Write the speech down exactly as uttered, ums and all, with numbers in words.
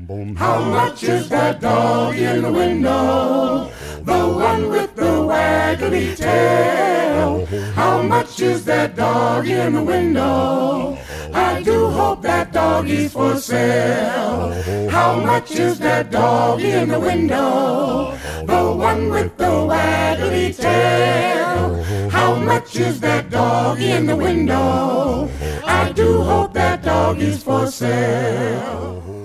How much is that dog in the window? The one with the waggly tail. How much is that dog in the window? I do hope that doggy's for sale. How much is that dog in the window? The one with the waggly tail. How much is that dog in the window? I do hope that doggy's for sale.